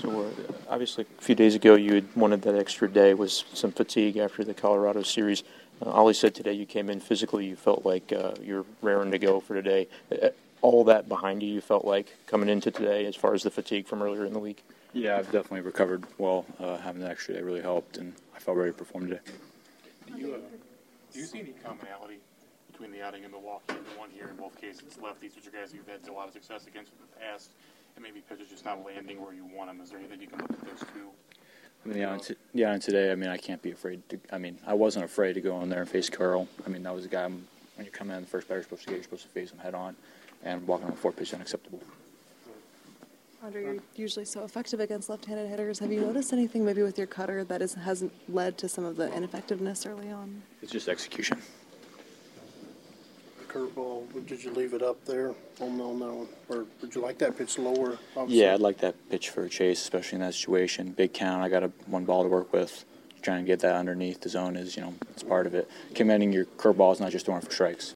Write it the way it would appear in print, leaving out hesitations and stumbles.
So obviously, a few days ago, you had wanted that extra day. Was some fatigue after the Colorado series. Ollie said today you came in physically. You felt like you're raring to go for today. All that behind you, you felt like coming into today, as far as the fatigue from earlier in the week. Yeah, I've definitely recovered well. Having the extra day really helped, and I felt ready to perform today. Do you see any commonality between the outing in Milwaukee and the one here in both cases? Lefties, which are guys you've had a lot of success against in the past, and maybe pitchers just not landing where you want them. Is there anything you can look at those two? I mean, the outing today, I mean, I can't be afraid to. I mean, I wasn't afraid to go in there and face Carroll. I mean, that was a guy, when you come in, the first batter you're supposed to face him head on, and walking on the fourth pitch is unacceptable. Andre, you're usually so effective against left-handed hitters. Have you noticed anything maybe with your cutter that hasn't led to some of the ineffectiveness early on? It's just execution. Curveball, did you leave it up there on that one? Or would you like that pitch lower? Obviously? Yeah, I'd like that pitch for a chase, especially in that situation. Big count, I got one ball to work with. Trying to get that underneath the zone is, it's part of it. Commanding your curveball is not just throwing for strikes.